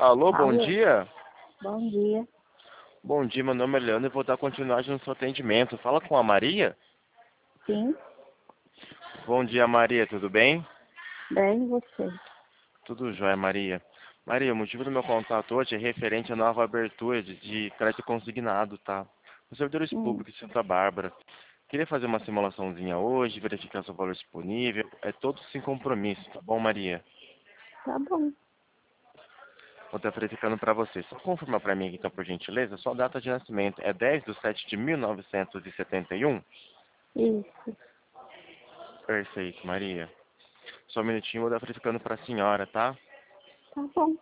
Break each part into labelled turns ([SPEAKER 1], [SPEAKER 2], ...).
[SPEAKER 1] Alô, bom
[SPEAKER 2] Alô,
[SPEAKER 1] dia.
[SPEAKER 2] bom dia.
[SPEAKER 1] Bom dia, meu nome é Leandro e vou dar continuidade no seu atendimento. Fala com a Maria.
[SPEAKER 2] Sim,
[SPEAKER 1] Bom dia, Maria, tudo bem?
[SPEAKER 2] bem, e você?
[SPEAKER 1] Tudo jóia, Maria. Maria, o motivo do meu contato hoje é referente à nova abertura de crédito consignado, tá? Nos servidores
[SPEAKER 2] Hum,
[SPEAKER 1] públicos de Santa Bárbara. Queria fazer uma simulaçãozinha hoje, verificar seu valor disponível. É todo sem compromisso, tá bom, Maria?
[SPEAKER 2] tá bom.
[SPEAKER 1] Vou estar verificando para você. Só confirma para mim, então, por gentileza, sua data de nascimento é 10/7 de 1971.
[SPEAKER 2] Isso,
[SPEAKER 1] Perfeito, Maria. Só um minutinho, vou dar verificando para a senhora, tá?
[SPEAKER 2] tá bom.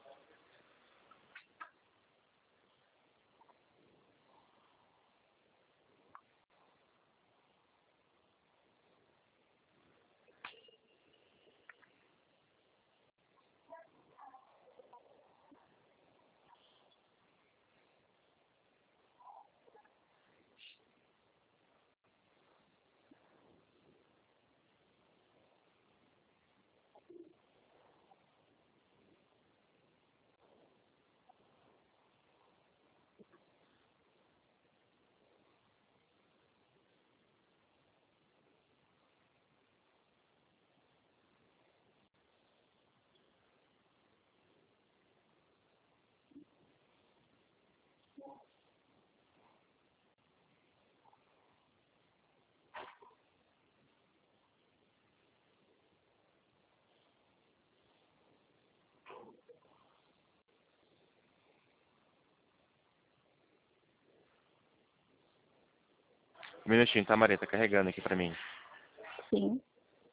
[SPEAKER 1] Um minutinho, tá, Maria? Tá carregando aqui para mim.
[SPEAKER 2] Sim,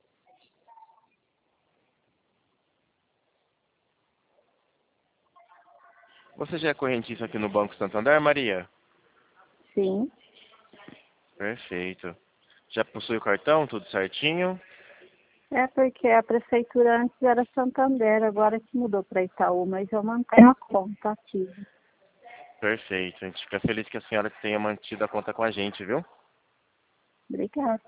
[SPEAKER 1] Você já é correntista aqui no Banco Santander, Maria?
[SPEAKER 2] sim.
[SPEAKER 1] Perfeito. Já possui o cartão, tudo certinho?
[SPEAKER 2] É porque a prefeitura antes era Santander, agora que mudou para Itaú, mas eu mantenho a conta ativa.
[SPEAKER 1] Perfeito. A gente fica feliz que a senhora tenha mantido a conta com a gente, viu?
[SPEAKER 2] Obrigada.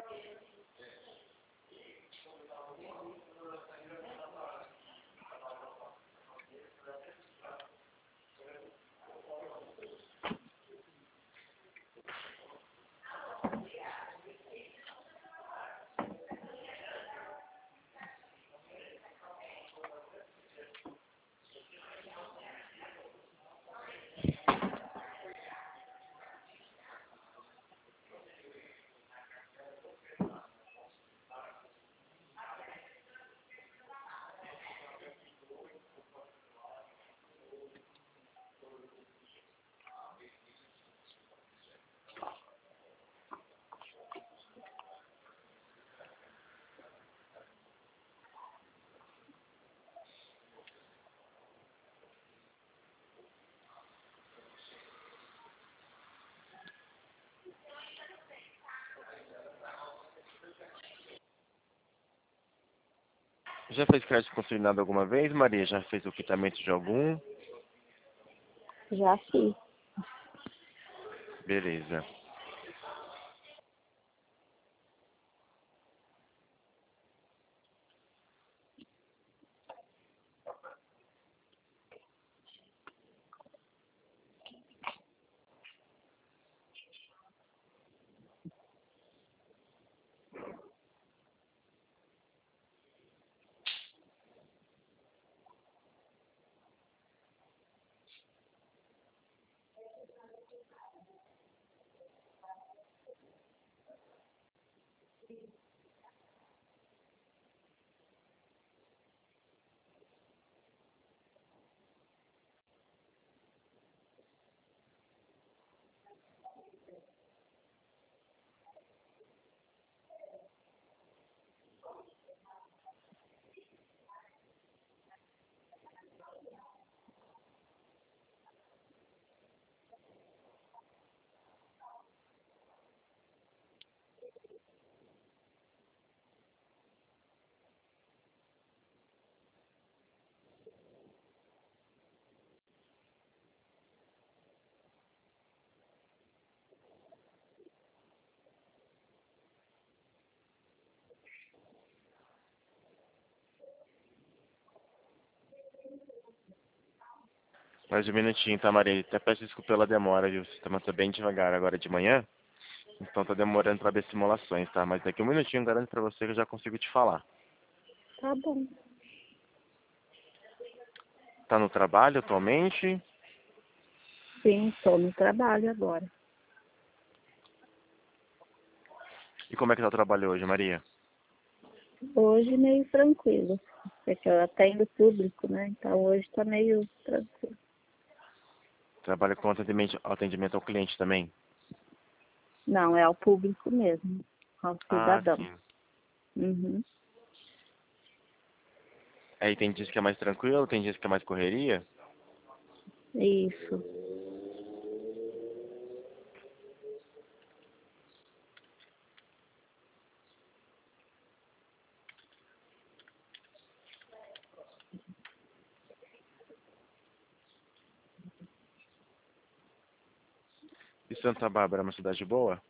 [SPEAKER 1] Já fez crédito consignado alguma vez, Maria? Já fez o quitamento de algum?
[SPEAKER 2] Já fiz.
[SPEAKER 1] Beleza. Mais um minutinho, tá, Maria? Até peço desculpa pela demora, viu? O sistema tá bem devagar agora de manhã. Então tá demorando pra ver simulações, tá? Mas daqui um minutinho eu garanto pra você que eu já consigo te falar.
[SPEAKER 2] Tá bom.
[SPEAKER 1] Tá no trabalho atualmente?
[SPEAKER 2] Sim, estou no trabalho agora.
[SPEAKER 1] E como é que tá o trabalho hoje, Maria?
[SPEAKER 2] Hoje meio tranquilo, porque eu atendo público, né? Então hoje tá meio tranquilo.
[SPEAKER 1] Trabalha com atendimento ao cliente também?
[SPEAKER 2] Não, é ao público mesmo, ao
[SPEAKER 1] Ah,
[SPEAKER 2] cidadão.
[SPEAKER 1] sim.
[SPEAKER 2] Uhum.
[SPEAKER 1] Aí tem dias que é mais tranquilo, tem dias que é mais correria?
[SPEAKER 2] Isso.
[SPEAKER 1] E Santa Bárbara é uma cidade boa?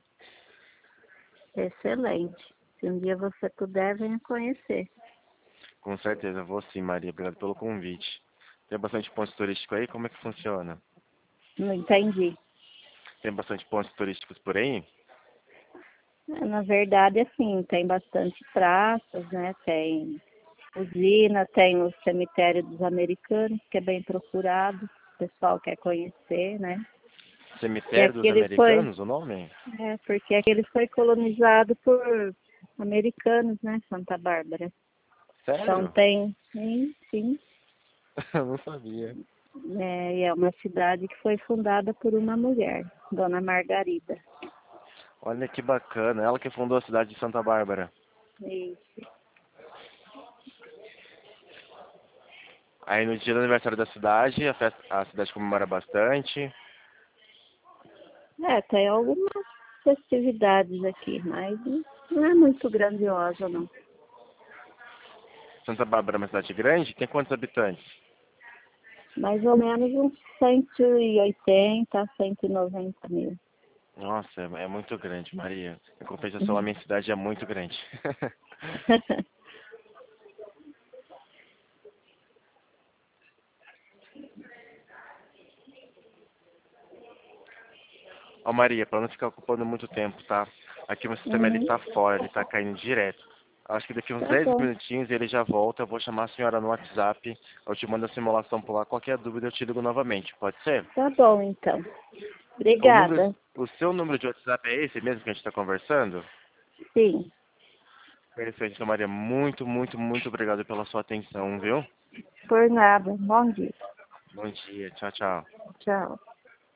[SPEAKER 2] Excelente. Se um dia você puder, venha conhecer.
[SPEAKER 1] Com certeza, vou sim, Maria. Obrigado pelo convite. Tem bastante pontos turísticos aí? Como é que funciona?
[SPEAKER 2] Não entendi.
[SPEAKER 1] Tem bastante pontos turísticos por aí?
[SPEAKER 2] Na verdade, assim, tem bastante praças, né? Tem usina, tem o cemitério dos americanos, que é bem procurado. O pessoal quer conhecer, né? Que
[SPEAKER 1] Cemitério dos
[SPEAKER 2] aquele foi,
[SPEAKER 1] Americanos, o nome?
[SPEAKER 2] porque aquele foi colonizado por americanos, né? Santa Bárbara. Então
[SPEAKER 1] Sério?
[SPEAKER 2] tem, sim, sim.
[SPEAKER 1] Eu não sabia.
[SPEAKER 2] E é uma cidade que foi fundada por uma mulher, Dona Margarida.
[SPEAKER 1] Olha que bacana. Ela que fundou a cidade de Santa Bárbara.
[SPEAKER 2] Isso.
[SPEAKER 1] Aí no dia do aniversário da cidade, a cidade comemora bastante.
[SPEAKER 2] Tem algumas festividades aqui, mas não é muito grandiosa, não.
[SPEAKER 1] Santa Bárbara é uma cidade grande? Tem quantos habitantes?
[SPEAKER 2] Mais ou menos uns 180, 190 mil.
[SPEAKER 1] Nossa, é muito grande, Maria. Em compensação, a minha cidade é muito grande. Ó, Maria, para não ficar ocupando muito tempo, tá? Aqui o meu sistema ele
[SPEAKER 2] Uhum.
[SPEAKER 1] tá fora, ele tá caindo direto. Acho que daqui uns
[SPEAKER 2] Tá
[SPEAKER 1] 10
[SPEAKER 2] bom.
[SPEAKER 1] minutinhos ele já volta. Eu vou chamar a senhora no WhatsApp. Eu te mando a simulação por lá. Qualquer dúvida eu te ligo novamente, pode ser?
[SPEAKER 2] Tá bom, então.
[SPEAKER 1] O número,
[SPEAKER 2] Obrigada.
[SPEAKER 1] o seu número de WhatsApp é esse mesmo que a gente está conversando?
[SPEAKER 2] Sim.
[SPEAKER 1] Perfeito, então, Maria. Muito, muito, muito obrigado pela sua atenção, viu?
[SPEAKER 2] Por nada. Bom dia.
[SPEAKER 1] Bom dia. Tchau, tchau.
[SPEAKER 2] Tchau.